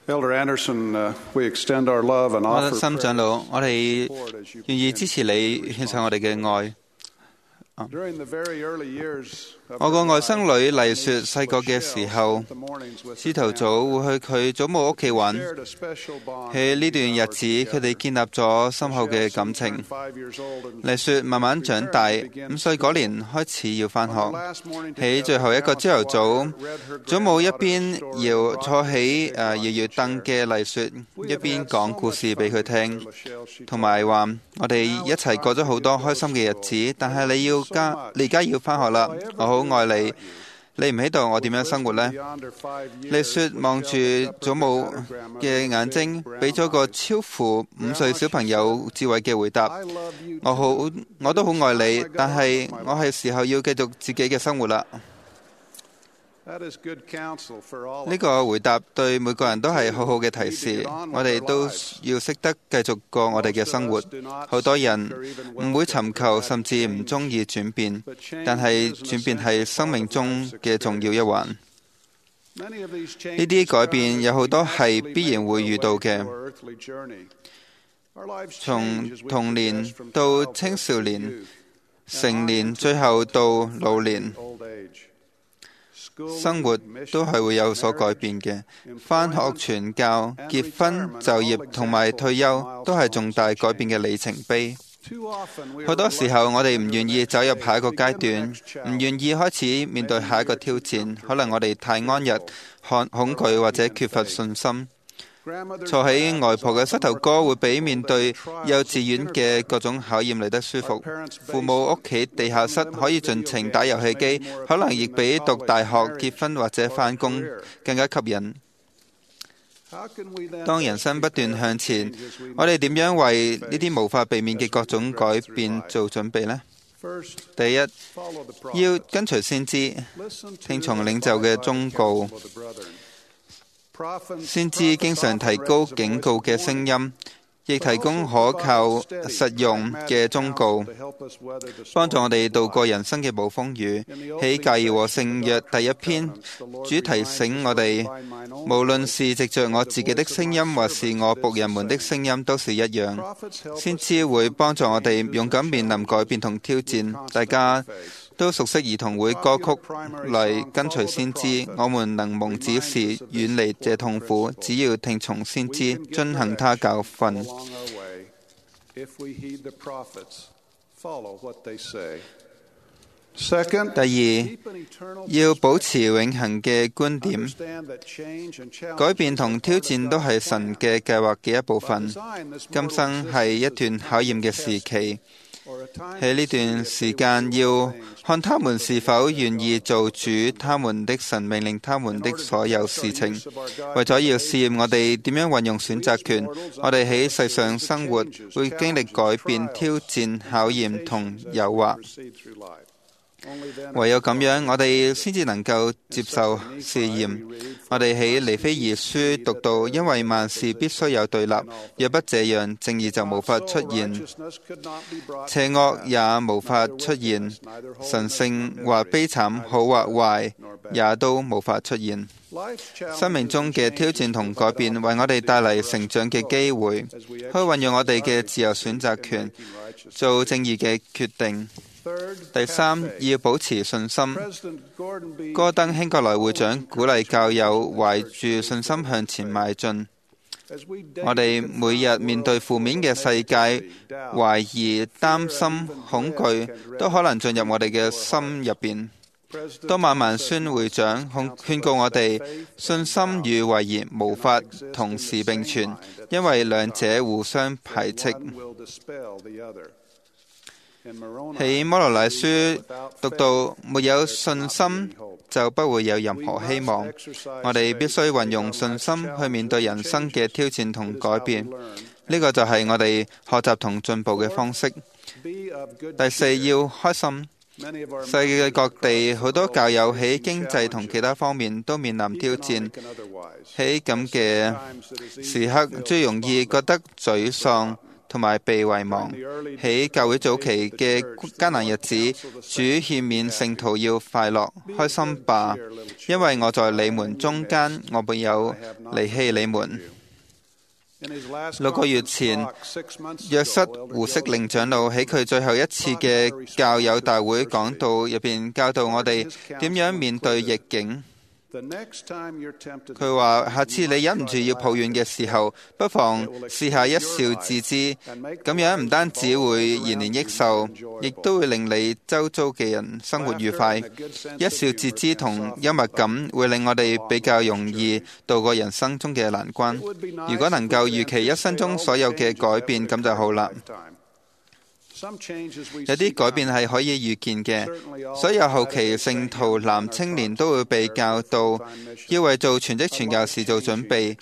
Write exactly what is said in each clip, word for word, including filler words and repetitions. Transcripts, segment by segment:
Elder Anderson, uh, we extend our love and 我 offer 心長 prayer 老，我哋 support as you 願意 begin. 支持你，獻上我哋嘅愛。 During the very early years of 我個 her 外甥 life, 女麗雪細個嘅時候， spent the mornings with 朝 her 頭早 grandmother. 會去佢祖母屋企玩。 Shared a special bond 喺 for 呢 many 段日 hours 子，佢 together. 哋建立咗深厚嘅 Michelle 感 soon 情 turned。five years old and 麗雪慢慢長大， preparing to begin 五歲嗰年開始要返 On 學。 the last morning 喺 together, 最後一個朝頭早， Grandma read her 祖母一 granddaughter a 邊 story 搖 and 坐 rocked her 喺 in 誒 a 搖 big 搖 rocking 凳 chair. 嘅麗雪， We 一 have 邊 had 講 so 故 much 事 fun 俾佢 together, 聽， Michelle, she 同 told 埋 me. 話我哋 Now 一 it's 齊 time 過咗 for 好 you 多 to 開 go 心 to 嘅日 school. 子，但 I 係 love 你 you 要 so 加， much. 你而家要返學 What 啦 will I，ever 我好 do 愛你， without you? 你唔喺度，我點樣生活呢？ Beyond her five 麗 years, 雪望住 Michelle looked up 祖 at 母 her grandmother 嘅 with 眼 big 睛， brown 俾咗個 eyes. 超乎五歲小朋友智慧嘅回答。 I love you 我好， too. 我都好愛 It's 你 time I，got 但 on 係 with my 我係時候要繼續自己嘅生活啦。 That is good counsel for all 呢 of 個 us. 回答對每個人都係好好嘅提示，我哋都要識得繼續過我哋嘅生活。好多人唔會尋求，甚至唔中意轉變，但係轉變係生命中嘅重要一環。 Many of these 呢啲 changes 改變 come 有 as 好 we 多係 naturally 必然 make 會 our 遇到 way 嘅， through our earthly journey. Our lives 從 change as we 童 progress 年 from 到 childhood 青少 to 年、 youth, 成 and 年， on 最 into 後到 adulthood, 老 finally 年。 old age. Schooling, 生活都係會有所改 marriage, 變嘅，返學、傳教、結婚、就業同埋退休都係重大改變嘅里程碑。 Too often we 好 are 多時候，我哋唔 reluctant to 願 enter 意 the 走入 next 下一個 stage, 階 begin the 段， next 唔 challenge. 願意開始面對下一個挑戰。可能我哋太安逸、恐恐懼或者缺乏信心。 Grandmother's 坐喺 lap 外 is 婆嘅 often 膝頭 more 哥會比 comfortable 面 than 對 the trials 幼 of 稚園嘅 kindergarten. 各種考驗嚟得舒服 Our parents' 父母屋企地下室可以盡情打遊戲機，可能亦比讀大學、結婚或者返工更加吸引。 How can we then 當人生不斷向前，我哋點樣為呢啲無法避免嘅各種改變做準備呢？ First, 第一， follow the 要 prophets. 跟隨先知， Listen to 聽從 and 領袖 abide 嘅 by the 忠告。 counsel of the brethren. Prophets- 先知經常提高 prophets often 警 raise 告 a 嘅 voice 聲 of warning, 音，亦 but 提供 also 可靠、 provide steady, 實用 pragmatic 嘅忠告， counsel to help us weather the 幫助我 storms 哋 of 度過 life. 人生嘅暴風雨。 In the 喺 opening 介意和 section 聖 of 約 the 第一 Doctrine and 篇， Covenants, the Lord 主提醒 reminds 我 us 哋， that by mine own 無論 voice 是藉着我自己的聲音，或是我僕人們的聲音，都是一樣。 Prophets help 先 us 知會 confront 幫助我哋 changes 勇 and 敢面臨改變同挑 challenges 戰。 we 大家 constantly face. 都熟悉兒童會歌曲嚟跟隨先知，我們能蒙指示，遠離這痛苦，只要聽從先 We 知， can get 遵行他教 direction 訓。 along our way if we heed the prophets, follow what they say. Second, 第二， keep an eternal 要保 perspective. 持永恆嘅觀點， Understand that change and challenges 改變同 are 挑 part of 戰都係 God's 神 plan. 嘅計劃嘅一部 By 分。 design, this 今 mortal 生係 existence 一 is 段 a 考 time 驗 of 嘅時 testing, 期， or a time 喺 to 呢 see 段 if 時 they 間 will do 要 all things 看他們 to 是 the 否 glory of 願意 God. 做主他們的神命令他們 In 的 order to 所有 test 事 our 情。 use of our 為咗要 God-given 試驗我哋點樣運用選擇權，我哋喺世上生活會經歷改變、挑戰、考驗同誘惑。 唯有咁樣，我哋先至能夠接受試驗。我哋喺尼非二書讀到，因為萬事必須有對立，若不這樣，正義就無法出現，邪惡也無法出現，神聖或悲慘、好或壞，也都無法出現。生命中嘅挑戰同改變，為我哋帶嚟成長嘅機會，去運用我哋嘅自由選擇權，做正義嘅決定。第三，要保持信心。戈登興國來會長鼓勵教友懷住信心向前邁進。我哋每日面對負面嘅世界，懷疑、擔心、恐懼都可能進入我哋嘅心入邊。多馬曼孫會長勸告我哋，信心與懷疑無法同時並存，因為兩者互相排斥。喺摩羅乃書讀到，沒有信心就不會有任何希望。我哋必須運用信心去面對人生嘅挑戰同改變，呢個就係我哋學習同進步嘅方式。第四，要開心。世界各地好多教友喺經濟同其他方面都面臨挑戰，喺咁嘅時刻最容易覺得沮喪， 同埋被遺忘。喺教會早期嘅艱難日子，主勸勉聖徒要快樂、開心吧，因為我在你們中間，我沒有離棄你們。六個月前，約瑟胡適令長老喺佢最後一次嘅教友大會講道入邊教導我哋點樣面對逆境。佢話：下次你忍唔住要抱怨嘅時候，不妨試下一笑置之，咁樣唔單止會延年益壽，亦都會令你周遭嘅人生活愉快。一笑置之同幽默感會令我哋比較容易度過人生中嘅難關。如果能夠預期一生中所有嘅改變，咁就好啦。有啲改變係可以預見嘅，所有後期聖徒男青年都會被教導要為做全職傳教士做準備。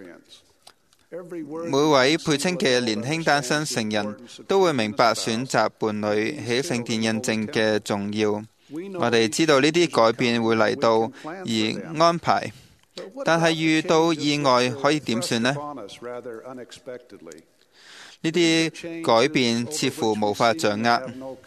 每位配稱嘅年輕單身成人都會明白選擇伴侶喺聖殿印證嘅重要。我哋知道呢啲改變會嚟到而安排，但係遇到意外可以點算呢？呢啲改變似乎無法掌握。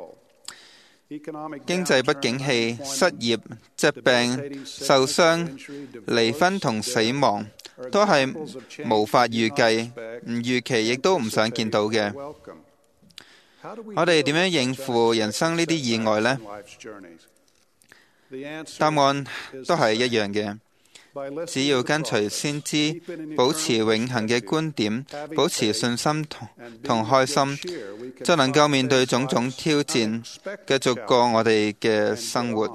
經濟不景氣、失業、疾病、受傷、離婚同死亡，都係無法預計、唔預期，亦都唔想見到嘅。我哋點樣應付人生呢啲意外呢？答案都係一樣嘅。只要跟隨先知，保持永恆嘅觀點，保持信心同同開心，就能夠面對種種挑戰，繼續過我哋嘅生活。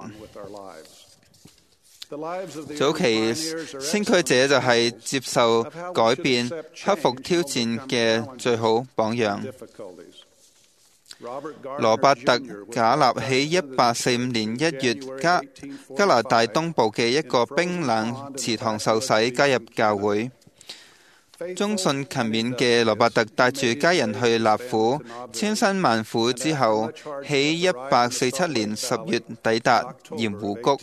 早期先驅者就係接受改變、克服挑戰嘅最好榜樣。羅伯特·賈納喺一八四五年一月加加拿大東部嘅一個冰冷池塘受洗，加入教會。忠信勤勉嘅羅伯特帶住家人去納苦，千辛萬苦之後，喺一八四七年十月抵達鹽湖谷。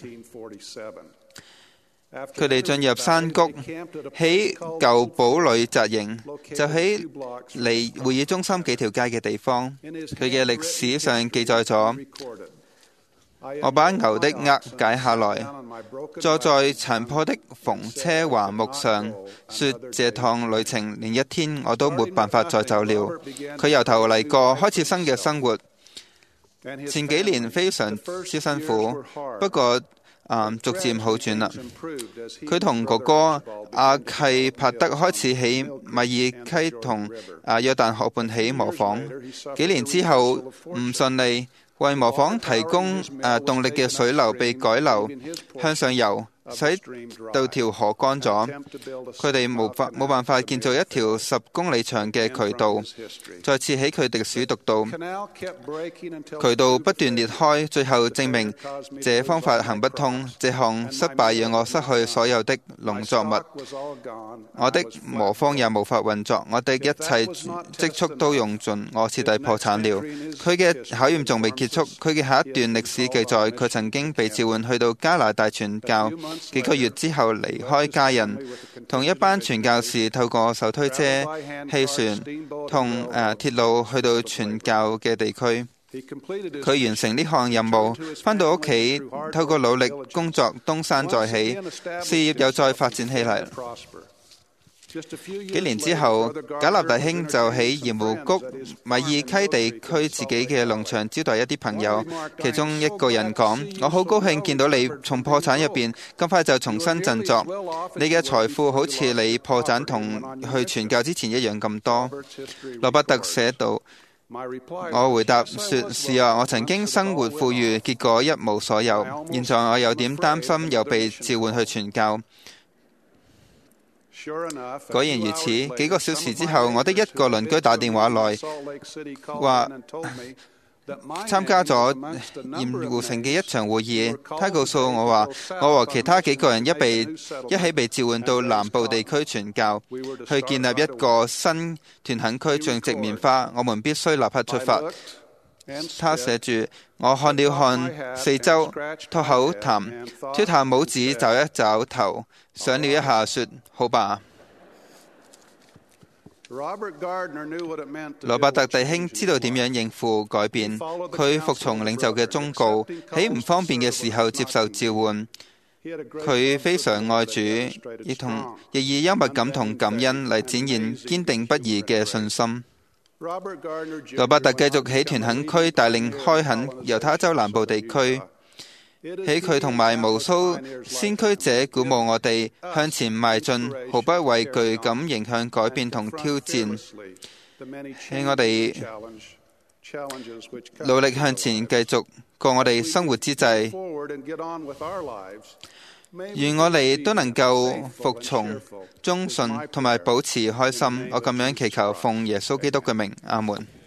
佢哋進入山谷，喺舊堡壘紮營，就喺離會議中心幾條街嘅地方。佢嘅歷史上記載咗：我把牛的軛解下來，坐在殘破的縫車橫木上，說這趟旅程連一天我都沒辦法再走了。佢由頭嚟過，開始新嘅生活。前幾年非常之辛苦，不過Um, 逐漸好轉啦。佢同哥哥阿契帕德開始喺米爾溪同啊約旦河畔起磨坊。幾年之後唔順利，為磨坊提供啊動力嘅水流被改流向上游，使到條河乾咗。佢哋冇法冇辦法建造一條十公里長嘅渠道。再次喺佢哋嘅書讀到，渠道不斷裂開，最後證明這方法行不通。這項失敗讓我失去所有的農作物，我的磨坊也無法運作，我的一切積蓄都用盡，我徹底破產了。佢嘅考驗仲未結束，佢嘅下一段歷史記載，佢曾經被召喚去到加拿大傳教。幾個月之後離開家人，同一班傳教士透過手推車、汽船同誒鐵路去到傳教嘅地區。佢完成呢項任務，返到屋企，透過努力工作，東山再起，事業又再發展起嚟。幾年之後，賈納弟兄就喺鹽湖谷米爾溪地區自己嘅農場招待一啲朋友。其中一個人講：我好高興見到你從破產入邊咁快就重新振作，你嘅財富好似你破產同去傳教之前一樣咁多。羅伯特寫道：我回答說：是啊，我曾經生活富裕，結果一無所有。現在我有點擔心又被召喚去傳教。果然如此，幾個小時之後，我的一個鄰居打電話來，話參加咗鹽湖城嘅一場會議。他告訴我話，我和其他幾個人一被一起被召喚到南部地區傳教，去建立一個新團墾區，種植棉花。我們必須立刻出發。他寫住：我看了看四周，脫口痰，脫下帽子，找一找頭，想了一下，說：好吧。 羅伯特弟兄知道點樣應付改變，佢服從領袖嘅忠告，喺唔方便嘅時候接受召喚。佢非常愛主，亦同亦以幽默感同感恩嚟展現堅定不移嘅信心。羅伯特繼續喺屯墾區帶領開墾猶他州南部地區，喺佢同埋無數先驅者鼓舞我哋向前邁進，毫不畏懼咁迎向改變同挑戰。喺我哋努力向前繼續過我哋生活之際，願我哋都能夠服從、忠信同埋保持開心。我咁樣祈求，奉耶穌基督嘅名，阿門。